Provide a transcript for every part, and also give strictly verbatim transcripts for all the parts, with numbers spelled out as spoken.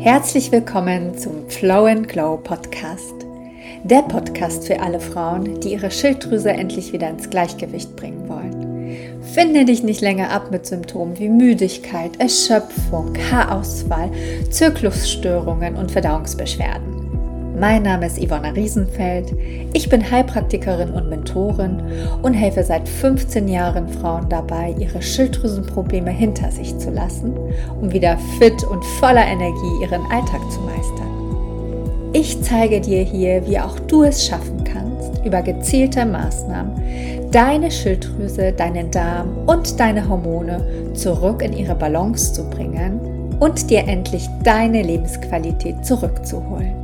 Herzlich willkommen zum Flow and Glow Podcast. Der Podcast für alle Frauen, die ihre Schilddrüse endlich wieder ins Gleichgewicht bringen wollen. Finde dich nicht länger ab mit Symptomen wie Müdigkeit, Erschöpfung, Haarausfall, Zyklusstörungen und Verdauungsbeschwerden. Mein Name ist Yvonna Riesenfeld, ich bin Heilpraktikerin und Mentorin und helfe seit fünfzehn Jahren Frauen dabei, ihre Schilddrüsenprobleme hinter sich zu lassen, um wieder fit und voller Energie ihren Alltag zu meistern. Ich zeige dir hier, wie auch du es schaffen kannst, über gezielte Maßnahmen deine Schilddrüse, deinen Darm und deine Hormone zurück in ihre Balance zu bringen und dir endlich deine Lebensqualität zurückzuholen.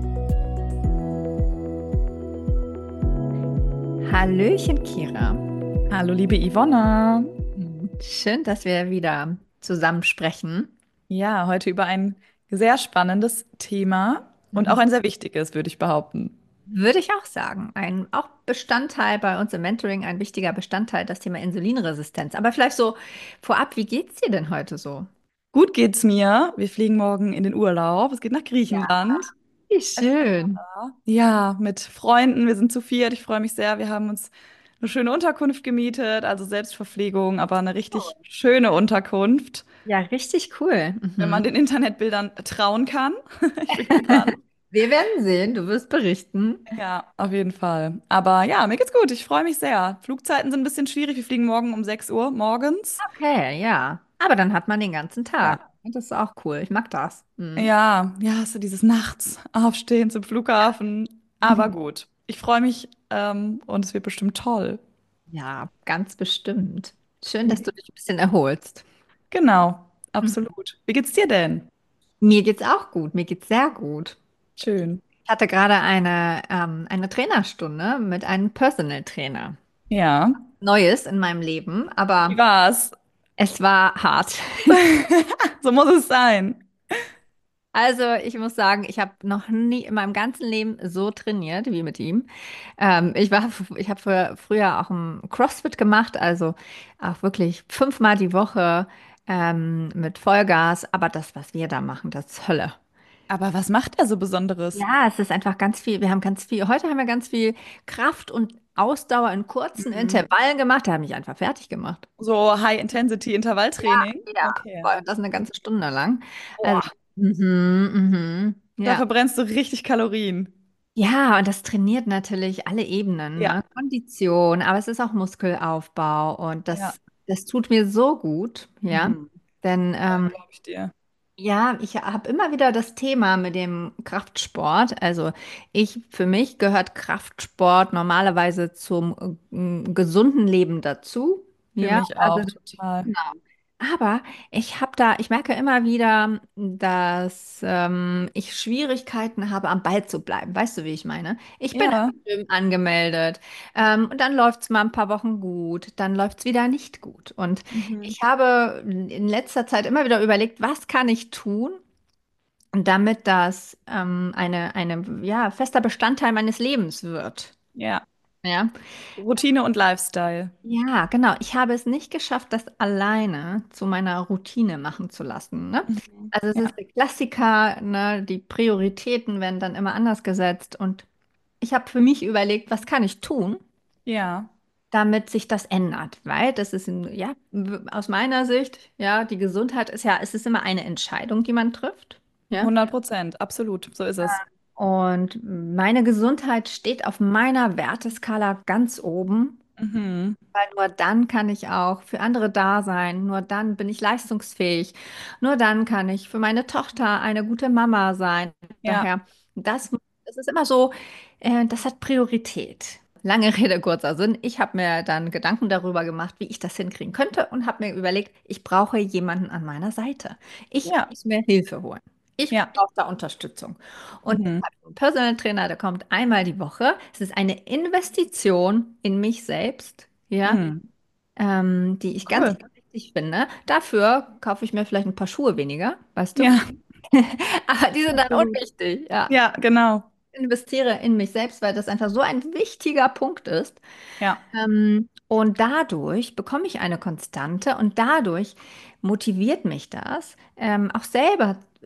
Hallöchen, Kira. Hallo, liebe Yvonna. Schön, dass wir wieder zusammen sprechen. Ja, heute über ein sehr spannendes Thema und auch ein sehr wichtiges, würde ich behaupten. Würde ich auch sagen. Ein auch Bestandteil bei uns im Mentoring, ein wichtiger Bestandteil, das Thema Insulinresistenz. Aber vielleicht so vorab, wie geht's dir denn heute so? Gut geht's mir. Wir fliegen morgen in den Urlaub. Es geht nach Ja, Griechenland. wie schön. Ja, mit Freunden. Wir sind zu viert. Ich freue mich sehr. Wir haben uns eine schöne Unterkunft gemietet, also Selbstverpflegung, aber eine richtig schöne Unterkunft, Ja, richtig cool. wenn man Mhm. den Internetbildern trauen kann. Ich bin gespannt. Wir werden sehen, du wirst berichten. Ja, auf jeden Fall. Aber ja, mir geht's gut. Ich freue mich sehr. Flugzeiten sind ein bisschen schwierig. Wir fliegen morgen um sechs Uhr morgens. Okay, ja. Aber dann hat man den ganzen Tag. Ja. Das ist auch cool. Ich mag das. Mhm. Ja, ja, so dieses Nachts aufstehen zum Flughafen. Aber gut. Ich freue mich, ähm, und es wird bestimmt toll. Ja, ganz bestimmt. Schön, dass du dich ein bisschen erholst. Genau, Mhm. absolut. Wie geht's dir denn? Mir geht's auch gut. Mir geht's sehr gut. Schön. Ich hatte gerade eine, ähm, eine Trainerstunde mit einem Personal Trainer. Ja. Neues in meinem Leben, Wie aber war's? es war hart. So muss es sein. Also ich muss sagen, ich habe noch nie in meinem ganzen Leben so trainiert wie mit ihm. Ähm, ich war, ich habe früher, früher auch ein CrossFit gemacht, also auch wirklich fünfmal die Woche ähm, mit Vollgas. Aber das, was wir da machen, das ist Hölle. Aber was macht er so Besonderes? Ja, es ist einfach ganz viel. Wir haben ganz viel. Heute haben wir ganz viel Kraft und Ausdauer in kurzen Mhm. Intervallen gemacht. Der hat mich einfach fertig gemacht. So High-Intensity-Intervalltraining? Ja, Okay. boah, das eine ganze Stunde lang. Also, Boah, mhm, mhm, da ja. verbrennst du richtig Kalorien. Ja, und das trainiert natürlich alle Ebenen, Ja, ne? Kondition, aber es ist auch Muskelaufbau und ja. das, das tut mir so gut, ja. Mhm. Denn Ja, ähm, glaube ich dir. ja, ich habe immer wieder das Thema mit dem Kraftsport. Also ich, für mich gehört Kraftsport normalerweise zum äh, gesunden Leben dazu. Für Ja, mich also auch total. genau. Aber ich habe da, ich merke immer wieder, dass ähm, ich Schwierigkeiten habe, am Ball zu bleiben. Weißt du, wie ich meine? Ich bin Ja. im Gym angemeldet, ähm, und dann läuft es mal ein paar Wochen gut, dann läuft es wieder nicht gut. Und Mhm. ich habe in letzter Zeit immer wieder überlegt, was kann ich tun, damit das ähm, eine, eine, ja, fester Bestandteil meines Lebens wird. Ja. Ja. Routine und Lifestyle. Ja, genau. Ich habe es nicht geschafft, das alleine zu meiner Routine machen zu lassen, ne? Mhm. Also es Ja. ist der Klassiker, ne? Die Prioritäten werden dann immer anders gesetzt und ich habe für mich überlegt, was kann ich tun, Ja. damit sich das ändert, weil das ist, ein, ja, w- aus meiner Sicht, ja, die Gesundheit ist ja, es ist immer eine Entscheidung, die man trifft, ja. hundert Prozent. Absolut. So ist es. Und meine Gesundheit steht auf meiner Werteskala ganz oben. Mhm. Weil nur dann kann ich auch für andere da sein, nur dann bin ich leistungsfähig, nur dann kann ich für meine Tochter eine gute Mama sein. Ja. Daher, das, das ist immer so, äh, das hat Priorität. Lange Rede, kurzer Sinn. Ich habe mir dann Gedanken darüber gemacht, wie ich das hinkriegen könnte und habe mir überlegt, ich brauche jemanden an meiner Seite. Ich Ja. muss mir Hilfe holen. Ich Ja. brauche da Unterstützung. Und ich Mhm. habe einen Personal Trainer, der kommt einmal die Woche. Es ist eine Investition in mich selbst. Ja, Mhm. ähm, die ich ganz Cool. wichtig finde. Dafür kaufe ich mir vielleicht ein paar Schuhe weniger, weißt du? Ja. Aber die sind dann Absolut. unwichtig, ja. Ja, genau. Ich investiere in mich selbst, weil das einfach so ein wichtiger Punkt ist. Ja. Ähm, und dadurch bekomme ich eine Konstante und dadurch motiviert mich das, ähm, auch selber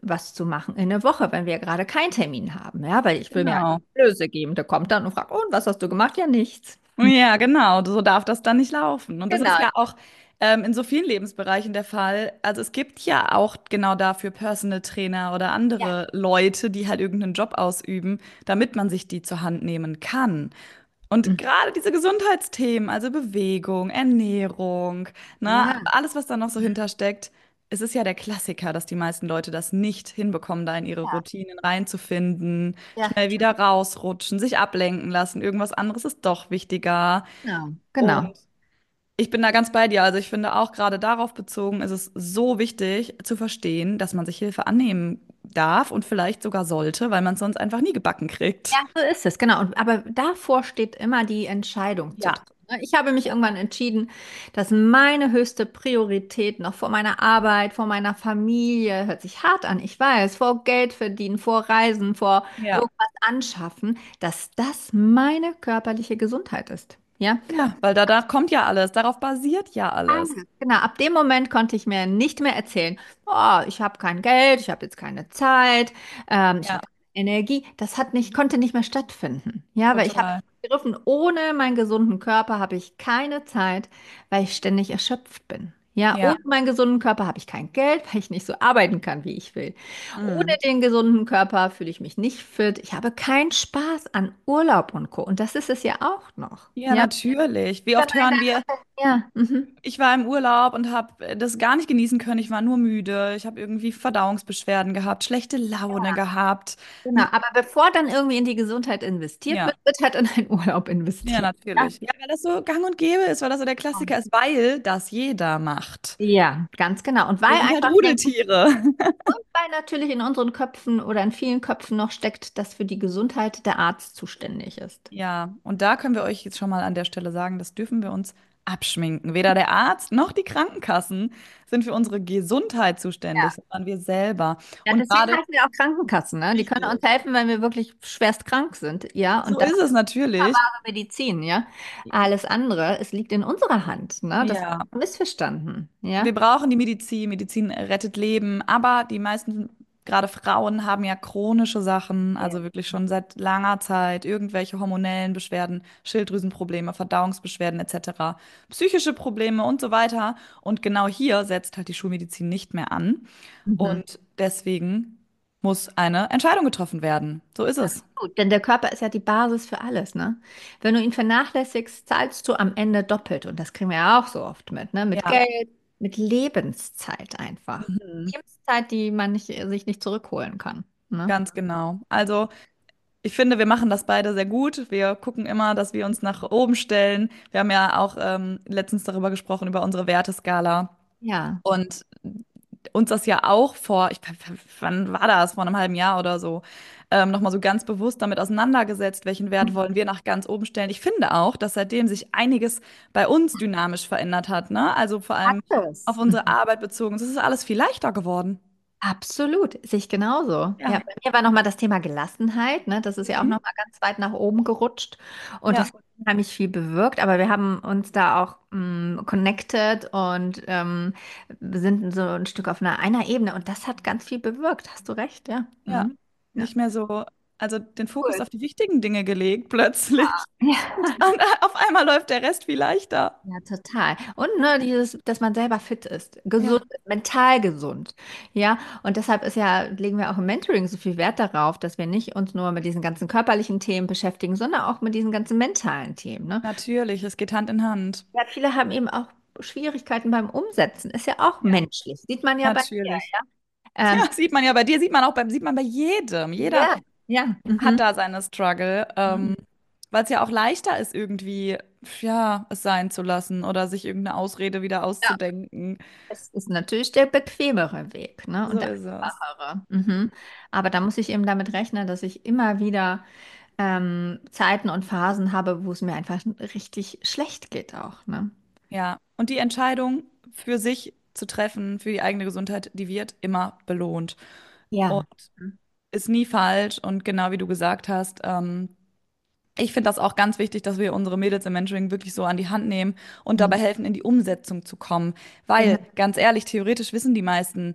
was zu machen in der Woche, wenn wir gerade keinen Termin haben. Ja, weil ich will mir eine Genau. Blöße geben. Der kommt dann und fragt, und was hast du gemacht? Ja, nichts. Ja, genau, so darf das dann nicht laufen. Und das ist Genau. ja auch ähm, in so vielen Lebensbereichen der Fall. Also es gibt ja auch genau dafür Personal Trainer oder Ja. andere Leute, die halt irgendeinen Job ausüben, damit man sich die zur Hand nehmen kann. Und Mhm. gerade diese Gesundheitsthemen, also Bewegung, Ernährung, ne, Ja. alles, was da noch so hintersteckt, es ist ja der Klassiker, dass die meisten Leute das nicht hinbekommen, da in ihre Ja. Routinen reinzufinden, Ja. schnell wieder rausrutschen, sich ablenken lassen, irgendwas anderes ist doch wichtiger. Genau. Genau. Und ich bin da ganz bei dir. Also ich finde auch gerade darauf bezogen ist es so wichtig zu verstehen, dass man sich Hilfe annehmen darf und vielleicht sogar sollte, weil man es sonst einfach nie gebacken Ja, kriegt. so ist es, genau. Und, aber davor steht immer die Entscheidung zu Ja, treffen. Ne? Ich habe mich irgendwann entschieden, dass meine höchste Priorität noch vor meiner Arbeit, vor meiner Familie, hört sich hart an, ich weiß, vor Geld verdienen, vor Reisen, vor ja. irgendwas anschaffen, dass das meine körperliche Gesundheit ist. Ja, Ja, weil da, da kommt ja alles, darauf basiert ja alles. alles. Genau, ab dem Moment konnte ich mir nicht mehr erzählen, oh, ich habe kein Geld, ich habe jetzt keine Zeit, ähm, ich Ja, habe keine Energie. Das hat nicht, konnte nicht mehr stattfinden. Ja, weil ich habe total. begriffen, ohne meinen gesunden Körper habe ich keine Zeit, weil ich ständig erschöpft bin. Ja, Ja. ohne meinen gesunden Körper habe ich kein Geld, weil ich nicht so arbeiten kann, wie ich will. Ohne Mm. den gesunden Körper fühle ich mich nicht fit. Ich habe keinen Spaß an Urlaub und Co. Und das ist es ja auch noch. Ja, Ja, natürlich. Wie dann oft hören eine, wir, ja, mhm. ich war im Urlaub und habe das gar nicht genießen können. Ich war nur müde. Ich habe irgendwie Verdauungsbeschwerden gehabt, schlechte Laune gehabt. Genau, aber bevor dann irgendwie in die Gesundheit investiert Ja, wird, wird halt in einen Urlaub ja, investiert. Ja, natürlich. Ja, weil das so gang und gäbe ist, weil das so der Klassiker ist, weil das jeder macht. ja, ganz genau. Und weil Wir sind halt einfach ne, Rudeltiere. weil natürlich in unseren Köpfen oder in vielen Köpfen noch steckt, dass für die Gesundheit der Arzt zuständig ist. Ja, und da können wir euch jetzt schon mal an der Stelle sagen, das dürfen wir uns abschminken. Weder der Arzt noch die Krankenkassen sind für unsere Gesundheit Ja. zuständig, sondern wir selber. Ja, Und deswegen gerade heißen wir auch Krankenkassen, ne? Die können uns richtig, helfen, wenn wir wirklich schwerst krank sind. Ja, so und das ist es ist natürlich. wunderbare Medizin, ja. Alles andere, es liegt in unserer Hand, ne? Das wird Ja, missverstanden, ja. wir brauchen die Medizin. Medizin rettet Leben, aber die meisten, gerade Frauen, haben ja chronische Sachen, Ja. also wirklich schon seit langer Zeit, irgendwelche hormonellen Beschwerden, Schilddrüsenprobleme, Verdauungsbeschwerden et cetera, psychische Probleme und so weiter. Und genau hier setzt halt die Schulmedizin nicht mehr an. Mhm. Und deswegen muss eine Entscheidung getroffen werden. So ist es. Gut, denn der Körper ist ja die Basis für alles, ne? Wenn du ihn vernachlässigst, zahlst du am Ende doppelt. Und das kriegen wir ja auch so oft mit, ne? Mit Ja. Geld, mit Lebenszeit einfach. Mhm. Lebenszeit, die man nicht, sich nicht zurückholen kann, ne? Ganz genau. Also ich finde, wir machen das beide sehr gut. Wir gucken immer, dass wir uns nach oben stellen. Wir haben ja auch ähm, letztens darüber gesprochen, über unsere Werteskala. Ja. Und uns das ja auch vor, ich, wann war das, vor einem halben Jahr oder so, ähm, nochmal so ganz bewusst damit auseinandergesetzt, welchen Wert wollen wir nach ganz oben stellen. Ich finde auch, dass seitdem sich einiges bei uns dynamisch verändert hat, ne? Also vor allem auf Alles. unsere Arbeit bezogen. Es ist alles viel leichter geworden. Absolut, sehe ich genauso. Ja, Ja. bei mir war nochmal das Thema Gelassenheit, ne? Das ist ja auch Mhm. nochmal ganz weit nach oben gerutscht und Ja. das hat unheimlich viel bewirkt, aber wir haben uns da auch ähm, connected und ähm, wir sind so ein Stück auf einer, einer Ebene und das hat ganz viel bewirkt. Hast du recht, ja. Ja, Mhm. Ja. nicht mehr so, also den Fokus Cool. auf die wichtigen Dinge gelegt, plötzlich. Ja. Und auf einmal läuft der Rest viel leichter. Ja, total. Und ne, dieses, dass man selber fit ist, gesund, Ja, ist, mental gesund. Ja, und deshalb ist ja, legen wir auch im Mentoring so viel Wert darauf, dass wir nicht uns nur mit diesen ganzen körperlichen Themen beschäftigen, sondern auch mit diesen ganzen mentalen Themen. Ne? natürlich, es geht Hand in Hand. Ja, viele haben eben auch Schwierigkeiten beim Umsetzen. Ist ja auch Ja, menschlich. Sieht man ja bei dir. natürlich. Ähm, Ja, sieht man ja bei dir, sieht man auch beim, sieht man bei jedem. Jeder ja, ja. hat Mhm. da seine Struggle, ähm, weil es ja auch leichter ist, irgendwie, ja, es sein zu lassen oder sich irgendeine Ausrede wieder Ja. auszudenken. Es ist natürlich der bequemere Weg, ne? Und So der ist es. einfachere. Mhm. Aber da muss ich eben damit rechnen, dass ich immer wieder ähm, Zeiten und Phasen habe, wo es mir einfach richtig schlecht geht auch, ne? Ja, und die Entscheidung für sich zu treffen, für die eigene Gesundheit, die wird immer belohnt und Ja. ist nie falsch. Und genau wie du gesagt hast, ähm, ich finde das auch ganz wichtig, dass wir unsere Mädels im Mentoring wirklich so an die Hand nehmen und Mhm. dabei helfen, in die Umsetzung zu kommen. Weil, Genau. ganz ehrlich, theoretisch wissen die meisten,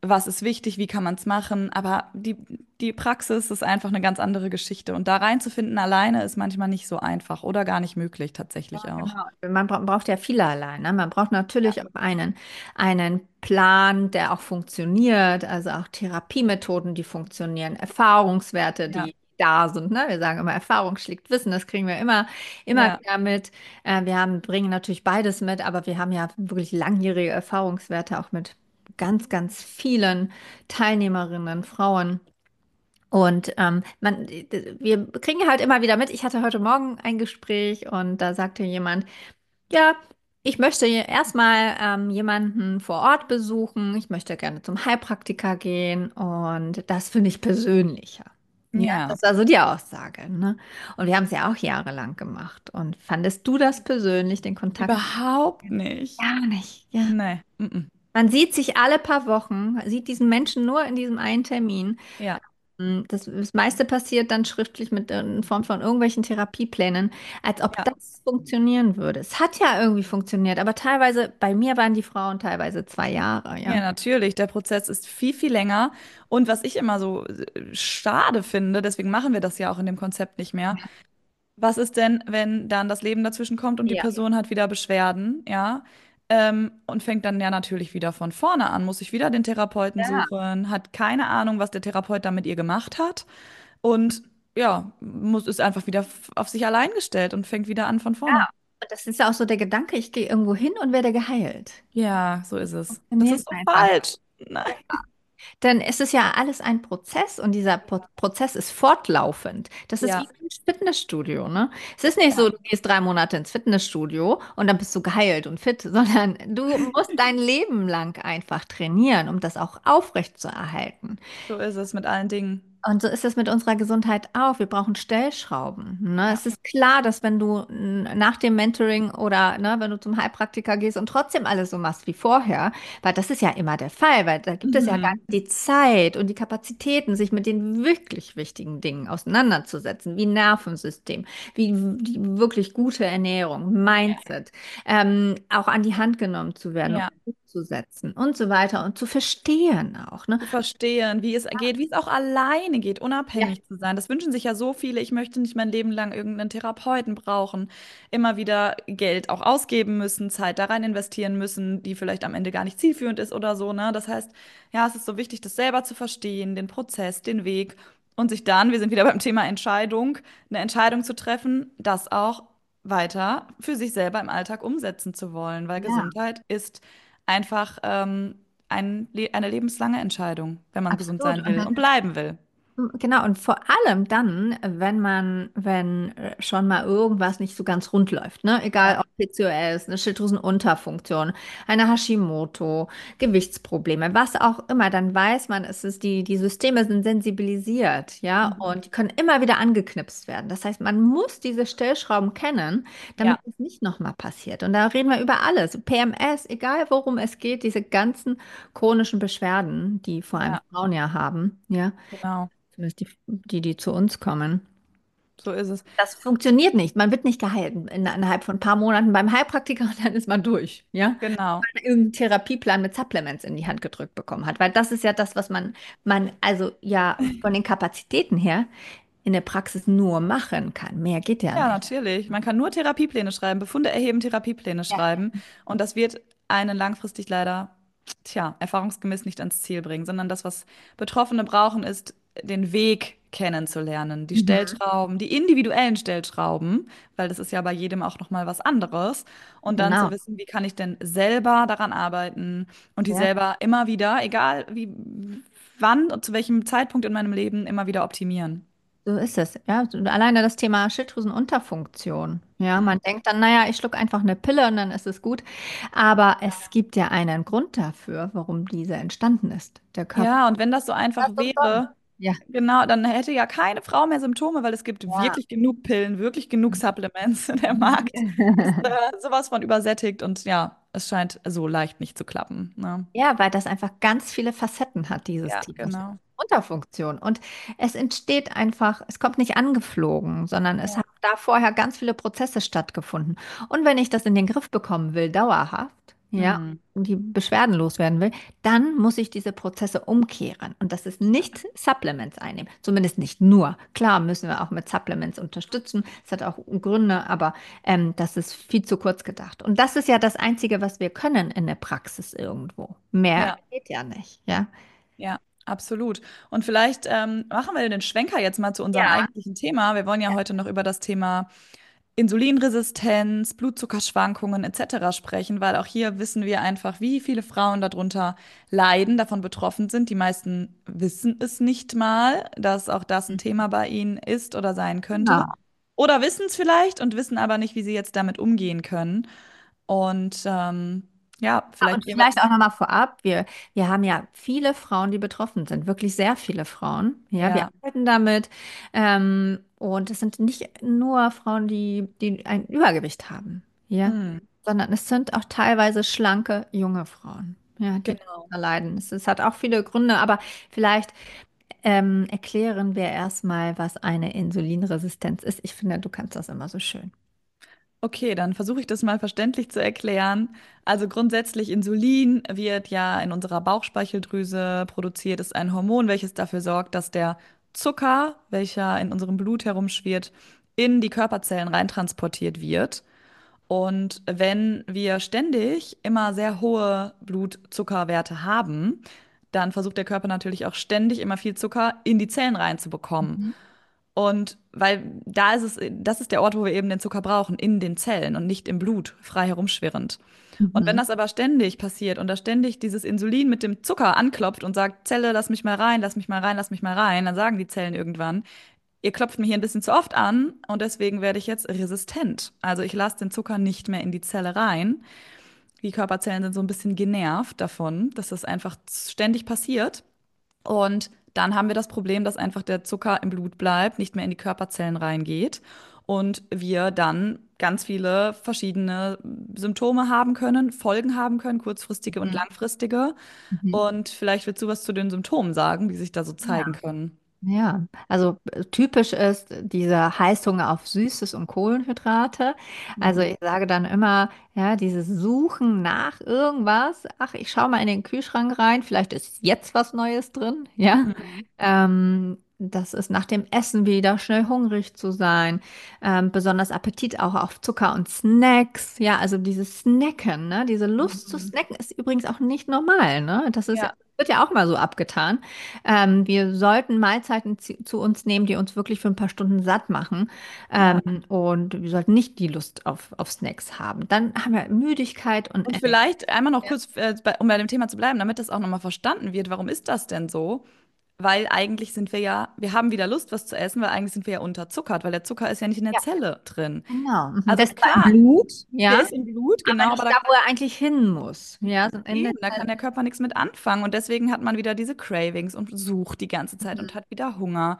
was ist wichtig, wie kann man es machen. Aber die, die Praxis ist einfach eine ganz andere Geschichte. Und da reinzufinden alleine ist manchmal nicht so einfach oder gar nicht möglich Ja, tatsächlich auch. genau. Man bra braucht ja vielerlei, ne? Man braucht Ja. natürlich auch einen, einen Plan, der auch funktioniert, also auch Therapiemethoden, die funktionieren, Erfahrungswerte, Ja, die da sind, ne? Wir sagen immer, Erfahrung schlägt Wissen, das kriegen wir immer, immer ja, wieder mit. Äh, wir haben, bringen natürlich beides mit, aber wir haben ja wirklich langjährige Erfahrungswerte auch mit ganz, ganz vielen Teilnehmerinnen, Frauen. Und ähm, man, wir kriegen halt immer wieder mit. Ich hatte heute Morgen ein Gespräch und da sagte jemand, ja, ich möchte erstmal ähm, jemanden vor Ort besuchen. Ich möchte gerne zum Heilpraktiker gehen und das finde ich persönlicher. Ja, ja. das war so die Aussage, ne? Und wir haben es ja auch jahrelang gemacht. Und fandest du das persönlich, den Kontakt? Überhaupt nicht. Gar nicht, ja. Nee. Mm-mm. Man sieht sich alle paar Wochen, sieht diesen Menschen nur in diesem einen Termin. Ja, Mm, Das, das meiste passiert dann schriftlich mit äh, in Form von irgendwelchen Therapieplänen, als ob ja. das funktionieren würde. Es hat ja irgendwie funktioniert, aber teilweise, bei mir waren die Frauen teilweise zwei Jahre, Ja, ja. natürlich. Der Prozess ist viel, viel länger. Und was ich immer so äh, schade finde, deswegen machen wir das ja auch in dem Konzept nicht mehr. Was ist denn, wenn dann das Leben dazwischen kommt und die Ja. Person hat wieder Beschwerden, ja? Ähm, und fängt dann ja natürlich wieder von vorne an, muss sich wieder den Therapeuten Ja. suchen, hat keine Ahnung, was der Therapeut da mit ihr gemacht hat und ja, muss ist einfach wieder f- auf sich allein gestellt und fängt wieder an von vorne. Ja. Und das ist ja auch so der Gedanke, ich gehe irgendwo hin und werde geheilt. Ja, so ist es. Das Funktioniert ist so einfach. falsch. Nein. Denn es ist ja alles ein Prozess und dieser Pro Prozess ist fortlaufend. Das ist wie Ja, im Fitnessstudio, ne? Es ist nicht ja, so, du gehst drei Monate ins Fitnessstudio und dann bist du geheilt und fit, sondern du musst dein Leben lang einfach trainieren, um das auch aufrechtzuerhalten. so ist es mit allen Dingen. Und so ist es mit unserer Gesundheit auch. Wir brauchen Stellschrauben. Ne? Ja. Es ist klar, dass wenn du n, nach dem Mentoring oder ne, wenn du zum Heilpraktiker gehst und trotzdem alles so machst wie vorher, weil das ist ja immer der Fall, weil da gibt es ja gar Mhm. nicht die Zeit und die Kapazitäten, sich mit den wirklich wichtigen Dingen auseinanderzusetzen, wie Nervensystem, wie die wirklich gute Ernährung, Ja. Mindset, ähm, auch an die Hand genommen zu werden und Ja. umzusetzen und so weiter und zu verstehen auch. Ne? Zu verstehen, wie es geht, wie es auch alleine geht, Ja, unabhängig zu sein. Das wünschen sich ja so viele. Ich möchte nicht mein Leben lang irgendeinen Therapeuten brauchen, immer wieder Geld auch ausgeben müssen, Zeit da rein investieren müssen, die vielleicht am Ende gar nicht zielführend ist oder so, ne? Das heißt, ja, es ist so wichtig, das selber zu verstehen, den Prozess, den Weg und sich dann, wir sind wieder beim Thema Entscheidung, eine Entscheidung zu treffen, das auch weiter für sich selber im Alltag umsetzen zu wollen, weil ja. Gesundheit ist einfach ähm, ein, Le eine lebenslange Entscheidung, wenn man gesund Absolut. sein Und will dann, und bleiben will. genau, und vor allem dann, wenn man, wenn äh, schon mal irgendwas nicht so ganz rund läuft, ne? Egal Ja, ob P C O S, eine Schilddrüsenunterfunktion, eine Hashimoto, Gewichtsprobleme, was auch immer, dann weiß man, es ist die, die Systeme sind sensibilisiert, ja, mhm. und die können immer wieder angeknipst werden. Das heißt, man muss diese Stellschrauben kennen, damit Ja, es nicht nochmal passiert. Und da reden wir über alles. P M S, egal worum es geht, diese ganzen chronischen Beschwerden, die vor allem ja, Frauen ja haben, ja. genau. Zumindest die, die, die zu uns kommen. So ist es. Das funktioniert nicht. Man wird nicht geheilt in, innerhalb von ein paar Monaten beim Heilpraktiker und dann ist man durch. Ja? Genau. Weil man irgendeinen Therapieplan mit Supplements in die Hand gedrückt bekommen hat. Weil das ist ja das, was man, man also ja von den Kapazitäten her in der Praxis nur machen kann. Mehr geht ja Ja, nicht. natürlich. Man kann nur Therapiepläne schreiben, Befunde erheben, Therapiepläne Ja. schreiben. Und das wird einen langfristig leider, tja, erfahrungsgemäß nicht ans Ziel bringen, sondern das, was Betroffene brauchen, ist, den Weg kennenzulernen. Die Mhm. Stellschrauben, die individuellen Stellschrauben, weil das ist ja bei jedem auch nochmal was anderes. Und dann zu Genau. wissen, wie kann ich denn selber daran arbeiten und die Ja. selber immer wieder, egal wie, wann und zu welchem Zeitpunkt in meinem Leben, immer wieder optimieren. So ist es. Ja, so alleine das Thema Schilddrüsenunterfunktion. Ja, man denkt dann, naja, ich schlucke einfach eine Pille und dann ist es gut. Aber es gibt ja einen Grund dafür, warum diese entstanden ist. Der Körper. Ja, und wenn das so einfach Das ist so. wäre, Ja, genau, dann hätte ja keine Frau mehr Symptome, weil es gibt ja. wirklich genug Pillen, wirklich genug Supplements. Der Markt ist äh, sowas von übersättigt und ja, es scheint so leicht nicht zu klappen. Ne? Ja, weil das einfach ganz viele Facetten hat, dieses Ja, Thema genau. Unterfunktion. Und es entsteht einfach, es kommt nicht angeflogen, sondern es Ja. haben da vorher ganz viele Prozesse stattgefunden. Und wenn ich das in den Griff bekommen will, dauerhaft, ja, Hm. und die Beschwerden loswerden will, dann muss ich diese Prozesse umkehren. Und das ist nicht Supplements einnehmen, zumindest nicht nur. Klar müssen wir auch mit Supplements unterstützen, es hat auch Gründe, aber ähm, das ist viel zu kurz gedacht. Und das ist ja das Einzige, was wir können in der Praxis irgendwo. Mehr Ja. geht ja nicht, ja. Ja, absolut. Und vielleicht ähm, machen wir den Schwenker jetzt mal zu unserem Ja. eigentlichen Thema. Wir wollen ja heute noch über das Thema Insulinresistenz, Blutzuckerschwankungen et cetera sprechen, weil auch hier wissen wir einfach, wie viele Frauen darunter leiden, davon betroffen sind. Die meisten wissen es nicht mal, dass auch das ein Thema bei ihnen ist oder sein könnte. Genau. Oder wissen es vielleicht und wissen aber nicht, wie sie jetzt damit umgehen können. Und ähm, ja, Und vielleicht gehen wir vielleicht das. auch nochmal vorab, wir, wir haben ja viele Frauen, die betroffen sind, wirklich sehr viele Frauen. Ja, wir Ja. arbeiten damit. Ähm, und es sind nicht nur Frauen, die, die ein Übergewicht haben, ja, Hm, sondern es sind auch teilweise schlanke, junge Frauen, ja, die genau. darunter leiden. Es, es hat auch viele Gründe, aber vielleicht ähm, erklären wir erstmal, was eine Insulinresistenz ist. Ich finde, du kannst das immer so schön. Okay, dann versuche ich das mal verständlich zu erklären. Also grundsätzlich Insulin wird ja in unserer Bauchspeicheldrüse produziert, ist ein Hormon, welches dafür sorgt, dass der Zucker, welcher in unserem Blut herumschwirrt, in die Körperzellen reintransportiert wird. Und wenn wir ständig immer sehr hohe Blutzuckerwerte haben, dann versucht der Körper natürlich auch ständig immer viel Zucker in die Zellen reinzubekommen. Mhm. Und weil da ist es, das ist der Ort, wo wir eben den Zucker brauchen, in den Zellen und nicht im Blut, frei herumschwirrend. Und wenn Mhm. das aber ständig passiert und da ständig dieses Insulin mit dem Zucker anklopft und sagt, Zelle, lass mich mal rein, lass mich mal rein, lass mich mal rein, dann sagen die Zellen irgendwann, ihr klopft mir hier ein bisschen zu oft an und deswegen werde ich jetzt resistent. Also ich lasse den Zucker nicht mehr in die Zelle rein. Die Körperzellen sind so ein bisschen genervt davon, dass das einfach ständig passiert. Und dann haben wir das Problem, dass einfach der Zucker im Blut bleibt, nicht mehr in die Körperzellen reingeht und wir dann ganz viele verschiedene Symptome haben können, Folgen haben können, kurzfristige und Mhm. langfristige. Mhm. Und vielleicht willst du was zu den Symptomen sagen, die sich da so zeigen Ja. können. Ja, also äh, typisch ist dieser Heißhunger auf Süßes und Kohlenhydrate. Also Mhm. ich sage dann immer, ja, dieses Suchen nach irgendwas. Ach, ich schaue mal in den Kühlschrank rein, vielleicht ist jetzt was Neues drin. Ja, Mhm. ähm, das ist nach dem Essen wieder schnell hungrig zu sein, ähm, besonders Appetit auch auf Zucker und Snacks. Ja, also dieses Snacken, ne, diese Lust zu Mhm. snacken ist übrigens auch nicht normal. Ne, das ist ja, Ja, wird ja auch mal so abgetan. Ähm, wir sollten Mahlzeiten zu, zu uns nehmen, die uns wirklich für ein paar Stunden satt machen. ja. Ähm, und wir sollten nicht die Lust auf, auf Snacks haben. Dann haben wir Müdigkeit und Und Energie. vielleicht einmal noch kurz, äh, bei, um bei dem Thema zu bleiben, damit das auch nochmal verstanden wird, warum ist das denn so? Weil eigentlich sind wir ja, wir haben wieder Lust, was zu essen, weil eigentlich sind wir ja unterzuckert, weil der Zucker ist ja nicht in der Ja, Zelle drin. genau. Mhm. Also Das ist zwar im klar, Blut, der ja, ist im Blut, aber genau, aber nicht da da, kann, wo er eigentlich hin muss. Ja, so in der eben, da kann Zelle. der Körper nichts mit anfangen. Und deswegen hat man wieder diese Cravings und sucht die ganze Zeit und Mhm. hat wieder Hunger.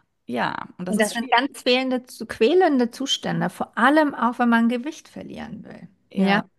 Ja, und das Und das ist sind schwierig. ganz quälende, zu- quälende Zustände, vor allem auch, wenn man Gewicht verlieren will. Ja. Ja,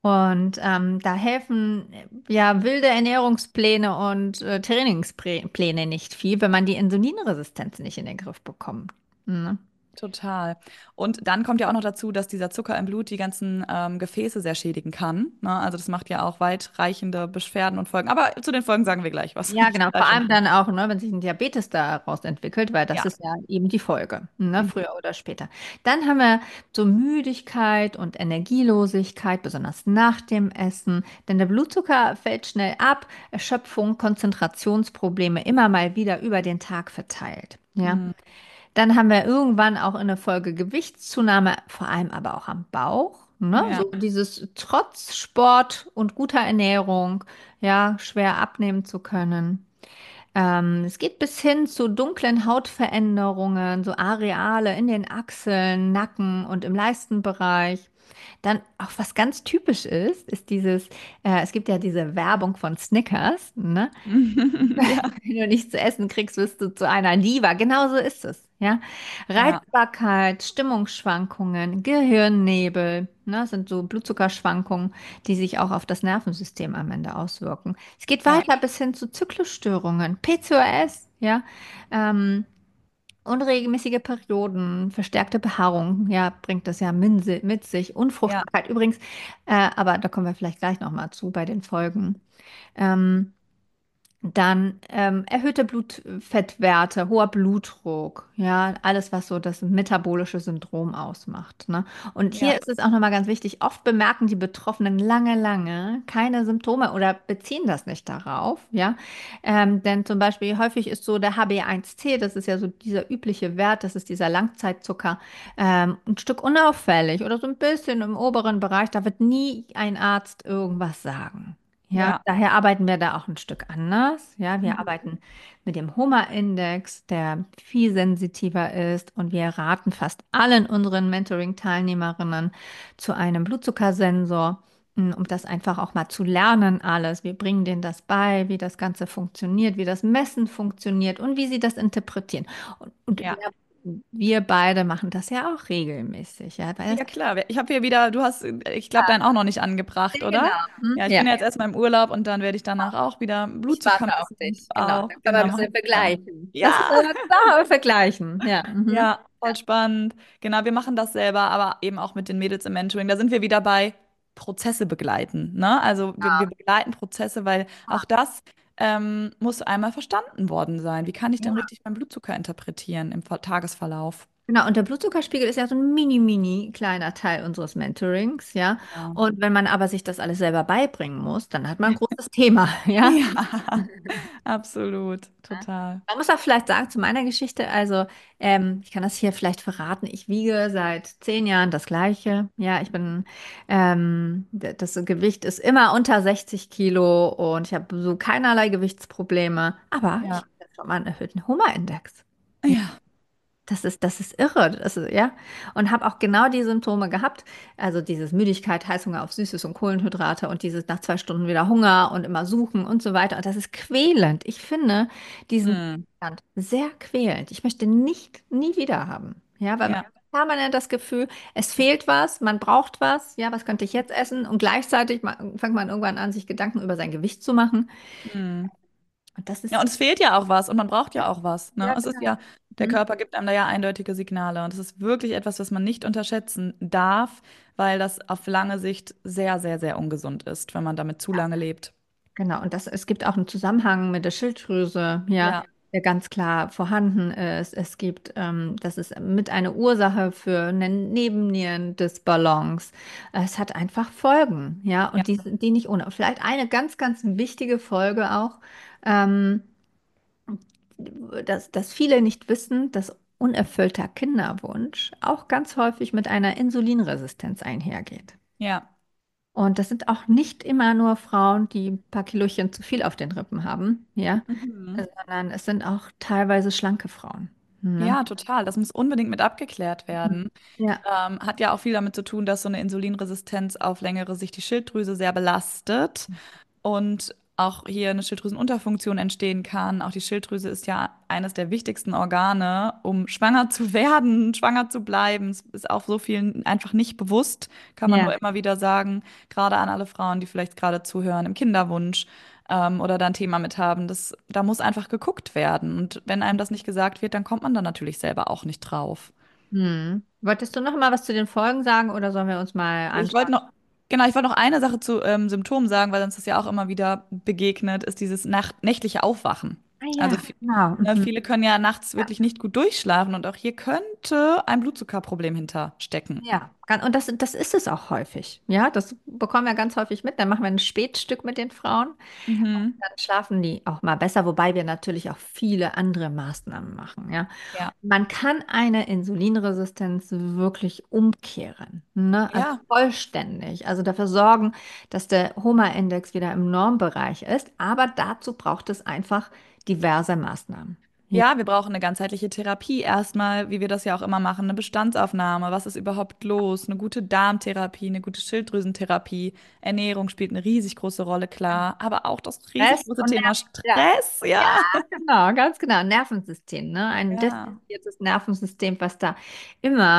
Und ähm, da helfen äh, ja wilde Ernährungspläne und äh, Trainingspläne nicht viel, wenn man die Insulinresistenz nicht in den Griff bekommt. Ne? total. Und dann kommt ja auch noch dazu, dass dieser Zucker im Blut die ganzen ähm, Gefäße sehr schädigen kann. Ne? Also das macht ja auch weitreichende Beschwerden und Folgen. Aber zu den Folgen sagen wir gleich was. Ja, genau. Vor Gleich im allem Punkt. dann auch, ne, wenn sich ein Diabetes daraus entwickelt, weil das Ja. ist ja eben die Folge, ne, Mhm. früher oder später. Dann haben wir so Müdigkeit und Energielosigkeit, besonders nach dem Essen, denn der Blutzucker fällt schnell ab, Erschöpfung, Konzentrationsprobleme immer mal wieder über den Tag verteilt. Ja. Mhm. Dann haben wir irgendwann auch in der Folge Gewichtszunahme, vor allem aber auch am Bauch. Ne? Ja. So dieses trotz Sport und guter Ernährung, ja, schwer abnehmen zu können. Ähm, es geht bis hin zu dunklen Hautveränderungen, so Areale in den Achseln, Nacken und im Leistenbereich. Dann auch was ganz typisch ist, ist dieses, äh, es gibt ja diese Werbung von Snickers, ne? Ja. Wenn du nichts zu essen kriegst, wirst du zu einer Diva. Genauso ist es, ja. Ja. Reizbarkeit, Stimmungsschwankungen, Gehirnnebel, ne, sind so Blutzuckerschwankungen, die sich auch auf das Nervensystem am Ende auswirken. Es geht Ja. weiter bis hin zu Zyklusstörungen, P C O S, ja. Ähm, Unregelmäßige Perioden, verstärkte Behaarung, ja, bringt das ja min si- mit sich. Ja, Unfruchtbarkeit übrigens, äh, aber da kommen wir vielleicht gleich nochmal zu bei den Folgen. Ähm, Dann ähm, erhöhte Blutfettwerte, hoher Blutdruck, ja, alles, was so das metabolische Syndrom ausmacht, ne? Und hier ja. ist es auch nochmal ganz wichtig, oft bemerken die Betroffenen lange, lange keine Symptome oder beziehen das nicht darauf, ja. Ähm, denn zum Beispiel häufig ist so der H b eins C, das ist ja so dieser übliche Wert, das ist dieser Langzeitzucker, ähm, ein Stück unauffällig oder so ein bisschen im oberen Bereich, da wird nie ein Arzt irgendwas sagen. Ja, Ja. daher arbeiten wir da auch ein Stück anders. Ja, wir Mhm. arbeiten mit dem Homa-Index, der viel sensitiver ist, und wir raten fast allen unseren Mentoring-Teilnehmerinnen zu einem Blutzuckersensor, m, um das einfach auch mal zu lernen alles. Wir bringen denen das bei, wie das Ganze funktioniert, wie das Messen funktioniert und wie sie das interpretieren. Und, und Ja. wir, wir beide machen das ja auch regelmäßig, ja, weil das Ja, klar. Ich habe hier wieder, du hast, ich glaube, deinen auch noch nicht angebracht, genau. oder? Hm? Ja, ich Ja. bin ja jetzt erstmal im Urlaub und dann werde ich danach auch wieder Ich Blutzucker warte auf messen. dich, genau. Auch, Dann können wir ein genau, bisschen mache ich auch. vergleichen. Lass uns Ja, mal zusammen vergleichen. Ja. Mhm. ja, voll spannend. Genau, wir machen das selber, aber eben auch mit den Mädels im Mentoring. Da sind wir wieder bei Prozesse begleiten, ne? Also wir, wir begleiten Prozesse, weil auch das ähm, muss einmal verstanden worden sein. Wie kann ich denn Ja. richtig meinen Blutzucker interpretieren im Ver- Tagesverlauf? Genau, und der Blutzuckerspiegel ist ja so ein mini, mini kleiner Teil unseres Mentorings, ja. Ja. Und wenn man aber sich das alles selber beibringen muss, dann hat man ein großes Thema, ja. Ja, absolut, Ja. total. Man muss auch vielleicht sagen zu meiner Geschichte, also ähm, ich kann das hier vielleicht verraten, ich wiege seit zehn Jahren das Gleiche. Ja, ich bin, ähm, d- das Gewicht ist immer unter sechzig Kilo und ich habe so keinerlei Gewichtsprobleme, aber ich Ja, habe schon mal einen erhöhten Huma-Index. ja, Das ist, das ist irre, das ist, ja. Und habe auch genau die Symptome gehabt. Also dieses Müdigkeit, Heißhunger auf Süßes und Kohlenhydrate und dieses nach zwei Stunden wieder Hunger und immer suchen und so weiter. Und das ist quälend. Ich finde diesen hm, Zustand sehr quälend. Ich möchte nicht, nie wieder haben. Ja, weil man ja, hat permanent das Gefühl, es fehlt was, man braucht was. Ja, was könnte ich jetzt essen? Und gleichzeitig ma- fängt man irgendwann an, sich Gedanken über sein Gewicht zu machen. hm. Und das Ja, ist, und es fehlt ja auch was und man braucht ja auch was, ne? ja, Es ist genau. ja, der Hm? Körper gibt einem da ja eindeutige Signale und es ist wirklich etwas, was man nicht unterschätzen darf, weil das auf lange Sicht sehr, sehr, sehr ungesund ist, wenn man damit zu lange lebt. Genau, und das, es gibt auch einen Zusammenhang mit der Schilddrüse, ja, Ja, der ganz klar vorhanden ist. Es gibt, ähm, das ist mit eine Ursache für eine Nebennierendisbalance. Es hat einfach Folgen, ja, ja, und die, sind- die nicht ohne. Vielleicht eine ganz, ganz wichtige Folge auch, ähm, dass, dass viele nicht wissen, dass unerfüllter Kinderwunsch auch ganz häufig mit einer Insulinresistenz einhergeht. ja. Und das sind auch nicht immer nur Frauen, die ein paar Kilochen zu viel auf den Rippen haben, ja, Mhm. sondern es sind auch teilweise schlanke Frauen. Ne? Ja, total. Das muss unbedingt mit abgeklärt Mhm. werden. Ja. Ähm, hat ja auch viel damit zu tun, dass so eine Insulinresistenz auf längere Sicht die Schilddrüse sehr belastet und auch hier eine Schilddrüsenunterfunktion entstehen kann. Auch die Schilddrüse ist ja eines der wichtigsten Organe, um schwanger zu werden, schwanger zu bleiben. Es ist auch so vielen einfach nicht bewusst, kann man Ja. nur immer wieder sagen, gerade an alle Frauen, die vielleicht gerade zuhören, im Kinderwunsch ähm, oder da ein Thema mit haben. Das, da muss einfach geguckt werden. Und wenn einem das nicht gesagt wird, dann kommt man da natürlich selber auch nicht drauf. Hm. Wolltest du noch mal was zu den Folgen sagen oder sollen wir uns mal Ich anschauen? wollte noch, genau, ich wollte noch eine Sache zu ähm, Symptomen sagen, weil uns das ja auch immer wieder begegnet, ist dieses nacht nächtliche Aufwachen. Ah Also ja, vi- genau. ne, Mhm. viele können ja nachts Ja. wirklich nicht gut durchschlafen und auch hier könnte ein Blutzuckerproblem hinterstecken. Ja, gan- und das, das ist es auch häufig. Ja, das bekommen wir ganz häufig mit. Dann machen wir ein Spätstück mit den Frauen. Mhm. Dann schlafen die auch mal besser, wobei wir natürlich auch viele andere Maßnahmen machen. Ja. Ja. Man kann eine Insulinresistenz wirklich umkehren, ne? Also Ja, vollständig. Also dafür sorgen, dass der Homa-Index wieder im Normbereich ist. Aber dazu braucht es einfach diverse Maßnahmen. Ja. Ja, wir brauchen eine ganzheitliche Therapie. Erstmal, wie wir das ja auch immer machen, eine Bestandsaufnahme. Was ist überhaupt los? Eine gute Darmtherapie, eine gute Schilddrüsentherapie. Ernährung spielt eine riesig große Rolle, klar. Aber auch das riesig Stress große und Thema Nerven. Ja. Stress, Ja, ja. genau, ganz genau. Nervensystem, ne? Ein Ja. disruptiertes Nervensystem, was da immer.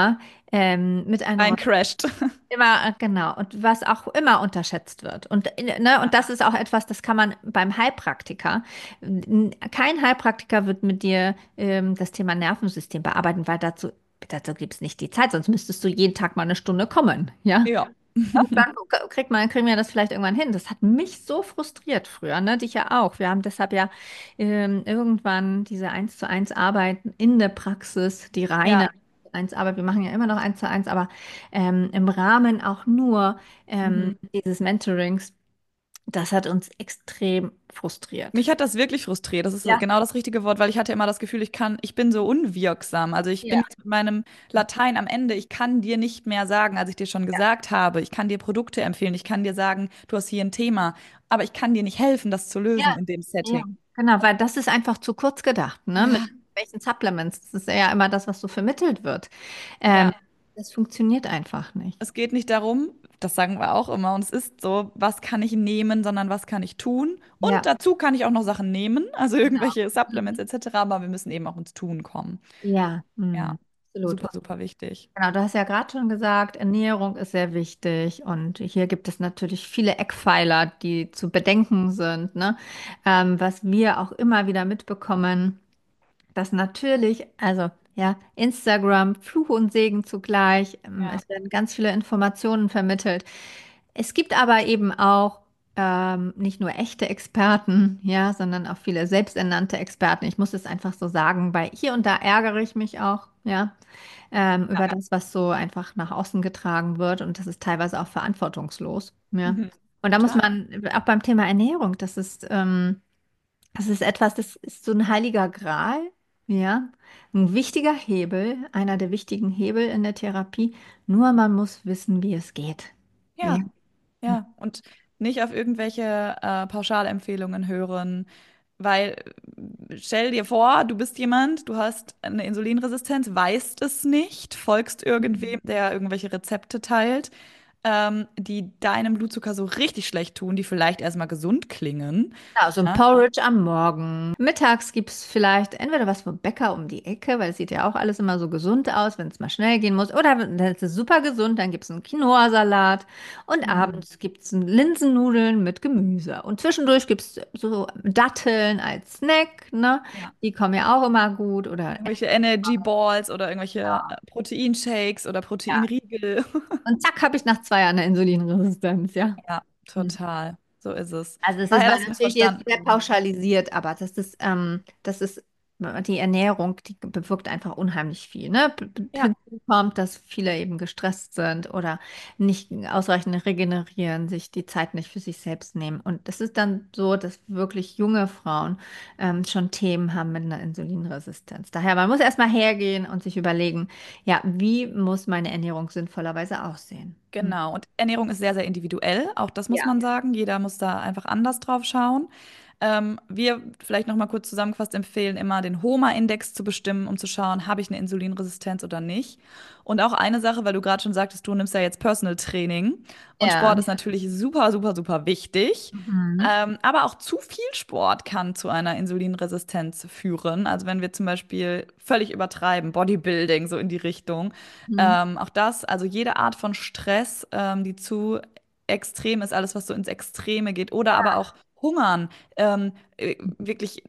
ähm, mit Ein einer crasht. immer, äh, genau, und was auch immer unterschätzt wird. Und, äh, ne, und das ist auch etwas, das kann man beim Heilpraktiker. n- Kein Heilpraktiker wird mit dir ähm, das Thema Nervensystem bearbeiten, weil dazu, dazu gibt es nicht die Zeit, sonst müsstest du jeden Tag mal eine Stunde kommen. Ja. Ja. Ja, dann kriegt man, kriegen wir das vielleicht irgendwann hin. Das hat mich so frustriert früher, ne? Dich ja auch. Wir haben deshalb ja ähm, irgendwann diese eins zu eins Arbeit in der Praxis, die reine Ja. eins Arbeit, wir machen ja immer noch eins zu eins, aber ähm, im Rahmen auch nur ähm, Mhm. dieses Mentorings, das hat uns extrem frustriert. Mich hat das wirklich frustriert. Das ist so Ja, genau das richtige Wort, weil ich hatte immer das Gefühl, ich kann, ich bin so unwirksam. Also ich bin ja, jetzt mit meinem Latein am Ende. Ich kann dir nicht mehr sagen, als ich dir schon ja, gesagt habe. Ich kann dir Produkte empfehlen. Ich kann dir sagen, du hast hier ein Thema. Aber ich kann dir nicht helfen, das zu lösen ja, in dem ja, Setting. genau, weil das ist einfach zu kurz gedacht, ne? Mit Ja, welchen Supplements? Das ist ja immer das, was so vermittelt wird. Ähm, ja. das funktioniert einfach nicht. Es geht nicht darum, das sagen wir auch immer, und es ist so, was kann ich nehmen, sondern was kann ich tun. Und Ja, dazu kann ich auch noch Sachen nehmen, also genau. irgendwelche Supplements Mhm. et cetera. Aber wir müssen eben auch ins Tun kommen. Ja, Ja, mhm. Absolut. super, super wichtig. Genau, du hast ja gerade schon gesagt, Ernährung ist sehr wichtig und hier gibt es natürlich viele Eckpfeiler, die zu bedenken sind, ne? Ähm, was wir auch immer wieder mitbekommen, dass natürlich, also ja, Instagram, Fluch und Segen zugleich, ähm, Ja. es werden ganz viele Informationen vermittelt. Es gibt aber eben auch ähm, nicht nur echte Experten, ja, sondern auch viele selbsternannte Experten. Ich muss es einfach so sagen, weil hier und da ärgere ich mich auch, ja, ähm, über das, was so einfach nach außen getragen wird. Und das ist teilweise auch verantwortungslos. Ja. Mhm. Und da muss Total. man, auch beim Thema Ernährung, das ist, ähm, das ist etwas, das ist so ein heiliger Gral. Ja. Ein wichtiger Hebel, einer der wichtigen Hebel in der Therapie. Nur man muss wissen, wie es geht. Ja. Ja, ja. Und nicht auf irgendwelche äh, Pauschalempfehlungen hören, weil äh, stell dir vor, du bist jemand, du hast eine Insulinresistenz, weißt es nicht, folgst irgendwem, der irgendwelche Rezepte teilt, ähm, die deinem Blutzucker so richtig schlecht tun, die vielleicht erstmal gesund klingen. Ja, so ein Ja, Porridge am Morgen. Mittags gibt es vielleicht entweder was vom Bäcker um die Ecke, weil es sieht ja auch alles immer so gesund aus, wenn es mal schnell gehen muss. Oder dann ist es super gesund, dann gibt es einen Quinoa-Salat. Und mhm. abends gibt es Linsennudeln mit Gemüse. Und zwischendurch gibt es so Datteln als Snack, ne? Ja. Die kommen ja auch immer gut. Oder Irgendwelche Energy Balls oder irgendwelche äh, ja. Proteinshakes oder Ja. Proteinriegel. Und zack, habe ich nach zwei Jahren eine Insulinresistenz, ja. Ja, Hm. total. So ist es. Also es ist Daher mal das natürlich jetzt sehr Missverstanden. pauschalisiert, aber das ist, ähm, das ist die Ernährung, die bewirkt einfach unheimlich viel. Ne? P- p- Ja, Hinzu kommt, dass viele eben gestresst sind oder nicht ausreichend regenerieren, sich die Zeit nicht für sich selbst nehmen. Und das ist dann so, dass wirklich junge Frauen ähm, schon Themen haben mit einer Insulinresistenz. Daher, man muss erstmal hergehen und sich überlegen, ja, wie muss meine Ernährung sinnvollerweise aussehen? Hm. genau. Und Ernährung ist sehr, sehr individuell. Auch das muss Ja. man sagen. Jeder muss da einfach anders drauf schauen. Ähm, wir vielleicht noch mal kurz zusammengefasst empfehlen immer, den HOMA-Index zu bestimmen, um zu schauen, habe ich eine Insulinresistenz oder nicht. Und auch eine Sache, weil du gerade schon sagtest, du nimmst ja jetzt Personal Training und Ja. Sport ist natürlich super, super, super wichtig. Mhm. Ähm, aber auch zu viel Sport kann zu einer Insulinresistenz führen. Also wenn wir zum Beispiel völlig übertreiben, Bodybuilding so in die Richtung. Mhm. Ähm, auch das, also jede Art von Stress, ähm, die zu extrem ist, alles, was so ins Extreme geht, oder aber auch Hungern, ähm, äh, wirklich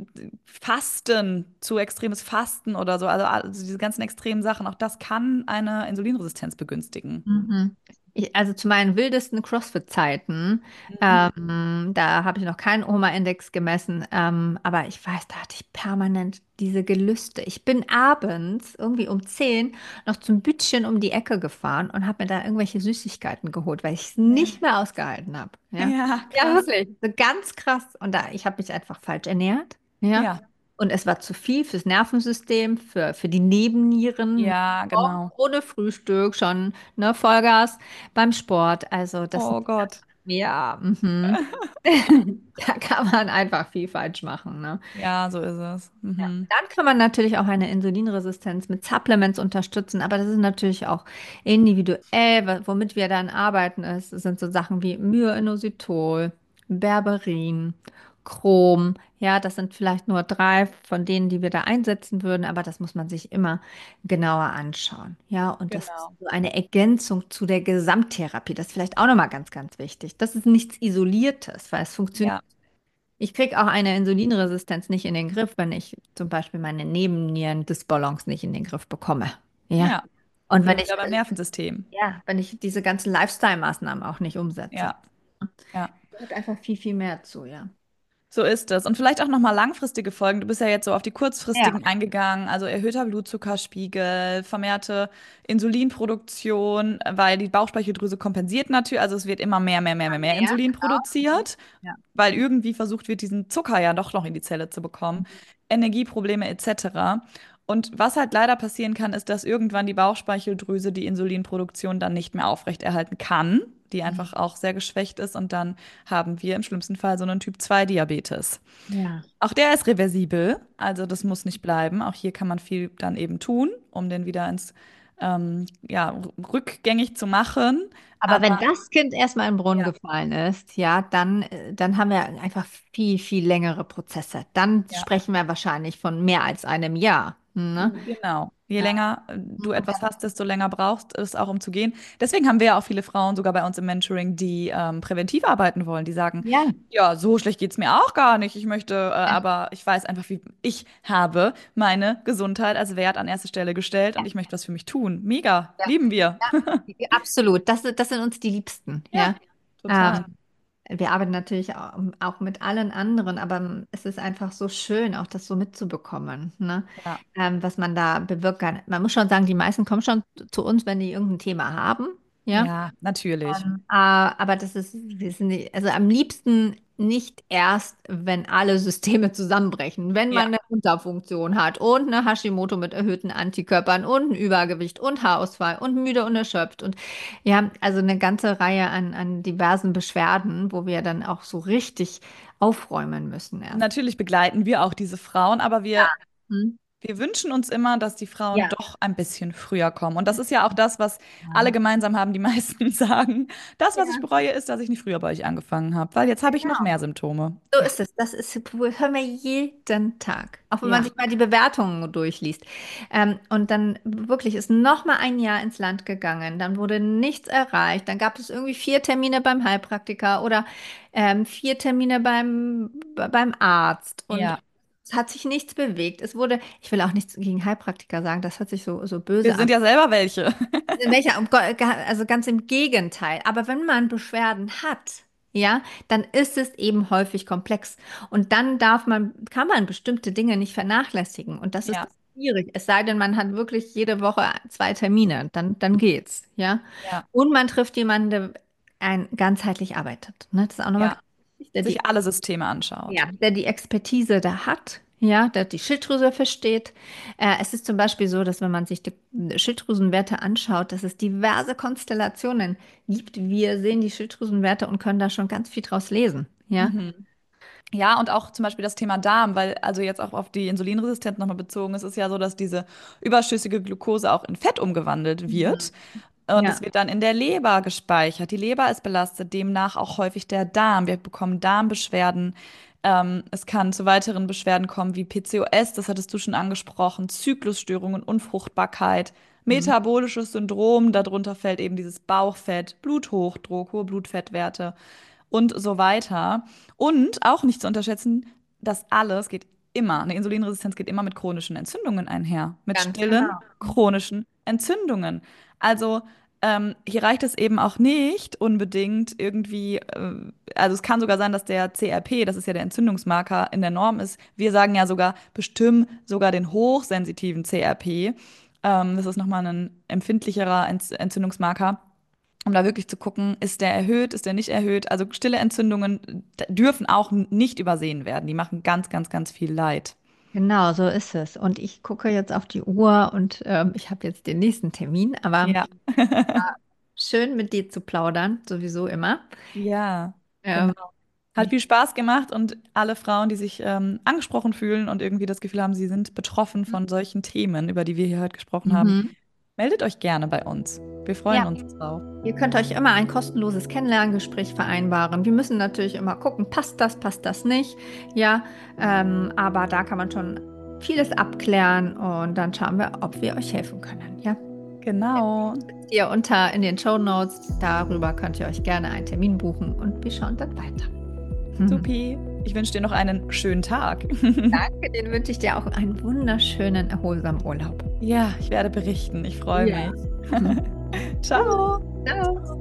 Fasten, zu extremes Fasten oder so, also, also diese ganzen extremen Sachen, auch das kann eine Insulinresistenz begünstigen. Mhm. Ich, also zu meinen wildesten CrossFit-Zeiten, Mhm. ähm, da habe ich noch keinen Oma-Index gemessen, ähm, aber ich weiß, da hatte ich permanent diese Gelüste. Ich bin abends irgendwie um zehn noch zum Bütchen um die Ecke gefahren und habe mir da irgendwelche Süßigkeiten geholt, weil ich es nicht mehr ausgehalten habe. Ja, Ja, ja, krass. wirklich, so ganz krass. Und da, ich habe mich einfach falsch ernährt. Ja. Ja, Und es war zu viel fürs Nervensystem, für, für die Nebennieren. ja, Morgens genau. ohne Frühstück schon, ne, Vollgas beim Sport. Also das, Oh Gott. ja, mhm. Da kann man einfach viel falsch machen, ne? Ja, so ist es. Ja. Mhm. Dann kann man natürlich auch eine Insulinresistenz mit Supplements unterstützen, aber das ist natürlich auch individuell. Wa- Womit wir dann arbeiten, ist, sind so Sachen wie Myo-Inositol, Berberin, Chrom. Ja, das sind vielleicht nur drei von denen, die wir da einsetzen würden, aber das muss man sich immer genauer anschauen. Ja, und das ist Genau. so eine Ergänzung zu der Gesamttherapie. Das ist vielleicht auch nochmal ganz, ganz wichtig. Das ist nichts Isoliertes, weil es funktioniert. Ja, Ich kriege auch eine Insulinresistenz nicht in den Griff, wenn ich zum Beispiel meine Nebennieren-Dysbalance nicht in den Griff bekomme. Ja. ja. Dann Und sind wenn wir ich, wieder beim Nervensystem. ja, wenn ich diese ganzen Lifestyle-Maßnahmen auch nicht umsetze. Ja, ja. Gehört einfach viel, viel mehr zu, ja. So ist es. Und vielleicht auch nochmal langfristige Folgen. Du bist ja jetzt so auf die Ja. kurzfristigen eingegangen, also erhöhter Blutzuckerspiegel, vermehrte Insulinproduktion, weil die Bauchspeicheldrüse kompensiert natürlich, also es wird immer mehr, mehr, mehr, mehr, mehr Mehr, Insulin genau. Mhm. produziert, Ja. weil irgendwie versucht wird, diesen Zucker ja doch noch in die Zelle zu bekommen. Energieprobleme et cetera. Und was halt leider passieren kann, ist, dass irgendwann die Bauchspeicheldrüse die Insulinproduktion dann nicht mehr aufrechterhalten kann, die Mhm. einfach auch sehr geschwächt ist und dann haben wir im schlimmsten Fall so einen Typ zwei Diabetes. Ja. Auch der ist reversibel, also das muss nicht bleiben. Auch hier kann man viel dann eben tun, um den wieder ins ähm, ja, rückgängig zu machen. Aber Aber wenn das Kind erstmal in den Brunnen ja, gefallen ist, ja, dann, äh, dann haben wir einfach viel, viel längere Prozesse. Dann ja. sprechen wir wahrscheinlich von mehr als einem Jahr. Ne? Genau. Je Ja. länger äh, du etwas hast, desto länger brauchst es auch, um zu gehen. Deswegen haben wir ja auch viele Frauen, sogar bei uns im Mentoring, die ähm, präventiv arbeiten wollen, die sagen, Ja. ja, so schlecht geht's mir auch gar nicht. Ich möchte, äh, Ja. aber ich weiß einfach, wie ich habe meine Gesundheit als Wert an erste Stelle gestellt und Ja. ich möchte was für mich tun. Mega, Ja. lieben wir. Ja, absolut. Das, das sind uns die Liebsten. Ja, Ja. total. Ähm, Wir arbeiten natürlich auch, auch mit allen anderen, aber es ist einfach so schön, auch das so mitzubekommen, ne? Ja, Ähm, was man da bewirken kann. Man muss schon sagen, die meisten kommen schon zu uns, wenn die irgendein Thema haben, ja. ja, natürlich. Ähm, äh, aber das ist, wir sind nicht, also am liebsten nicht erst, wenn alle Systeme zusammenbrechen. Wenn man Ja, eine Unterfunktion hat und eine Hashimoto mit erhöhten Antikörpern und ein Übergewicht und Haarausfall und müde und erschöpft und ja, also eine ganze Reihe an, an diversen Beschwerden, wo wir dann auch so richtig aufräumen müssen erst. natürlich begleiten wir auch diese Frauen, aber wir Hm? Wir wünschen uns immer, dass die Frauen Ja. doch ein bisschen früher kommen. Und das ist ja auch das, was alle Ja. gemeinsam haben, die meisten sagen. Das, was ich Ja. bereue, ist, dass ich nicht früher bei euch angefangen habe, weil jetzt habe ich noch Genau. mehr Symptome. So ist es. Das ist, hören wir jeden Tag. Auch wenn man Ja, sich mal die Bewertungen durchliest. Ähm, und dann wirklich ist noch mal ein Jahr ins Land gegangen. Dann wurde nichts erreicht. Dann gab es irgendwie vier Termine beim Heilpraktiker oder ähm, vier Termine beim, beim Arzt. Und ja. es hat sich nichts bewegt. Es wurde, ich will auch nichts gegen Heilpraktiker sagen, das hört sich so, so Wir böse an. sind ja selber welche. In welcher, um Go- ga- also ganz im Gegenteil. Aber wenn man Beschwerden hat, ja, dann ist es eben häufig komplex. Und dann darf man, kann man bestimmte Dinge nicht vernachlässigen. Und das ist Ja, schwierig. Es sei denn, man hat wirklich jede Woche zwei Termine. Dann, dann geht's, ja. ja, Und man trifft jemanden, der ein, ganzheitlich arbeitet. Ne? Das ist auch nochmal ja. ganz wichtig, der die Sich alle Systeme anschaut. ja, der die Expertise da hat, ja, der die Schilddrüse versteht. Äh, es ist zum Beispiel so, dass wenn man sich die Schilddrüsenwerte anschaut, dass es diverse Konstellationen gibt. Wir sehen die Schilddrüsenwerte und können da schon ganz viel draus lesen, ja. Mhm. Ja, und auch zum Beispiel das Thema Darm, weil also jetzt auch auf die Insulinresistenz nochmal bezogen ist, ist ja so, dass diese überschüssige Glucose auch in Fett umgewandelt wird. Mhm. Und es Ja, wird dann in der Leber gespeichert. Die Leber ist belastet, demnach auch häufig der Darm. Wir bekommen Darmbeschwerden. Ähm, es kann zu weiteren Beschwerden kommen wie P C O S, das hattest du schon angesprochen, Zyklusstörungen, Unfruchtbarkeit, mhm. metabolisches Syndrom. Darunter fällt eben dieses Bauchfett, Bluthochdruck, hohe Blutfettwerte und so weiter. Und auch nicht zu unterschätzen, das alles geht immer, eine Insulinresistenz geht immer mit chronischen Entzündungen einher, mit Ganz stillen genau. chronischen Entzündungen. Also ähm, hier reicht es eben auch nicht unbedingt irgendwie, äh, also es kann sogar sein, dass der C R P, das ist ja der Entzündungsmarker, in der Norm ist. Wir sagen ja sogar, bestimmen sogar den hochsensitiven C R P. Ähm, das ist nochmal ein empfindlicherer Ent Entzündungsmarker, um da wirklich zu gucken, ist der erhöht, ist der nicht erhöht. Also stille Entzündungen äh, dürfen auch nicht übersehen werden. Die machen ganz, ganz, ganz viel Leid. Genau, so ist es. Und ich gucke jetzt auf die Uhr und ähm, ich habe jetzt den nächsten Termin, aber Ja. schön mit dir zu plaudern, sowieso immer. Ja, genau. Ähm, Hat viel Spaß gemacht und alle Frauen, die sich ähm, angesprochen fühlen und irgendwie das Gefühl haben, sie sind betroffen von solchen Themen, über die wir hier heute gesprochen haben, mhm. meldet euch gerne bei uns. Wir freuen Ja. uns drauf. Ihr könnt euch immer ein kostenloses Kennenlerngespräch vereinbaren. Wir müssen natürlich immer gucken, passt das, passt das nicht. Ja, ähm, aber da kann man schon vieles abklären und dann schauen wir, ob wir euch helfen können. Ja. Genau. Ihr unter in den Shownotes, darüber könnt ihr euch gerne einen Termin buchen und wir schauen dann weiter. Supi. Ich wünsche dir noch einen schönen Tag. Danke, den wünsche ich dir auch einen wunderschönen, erholsamen Urlaub. Ja, ich werde berichten. Ich freue Ja. mich. Ciao. Ciao.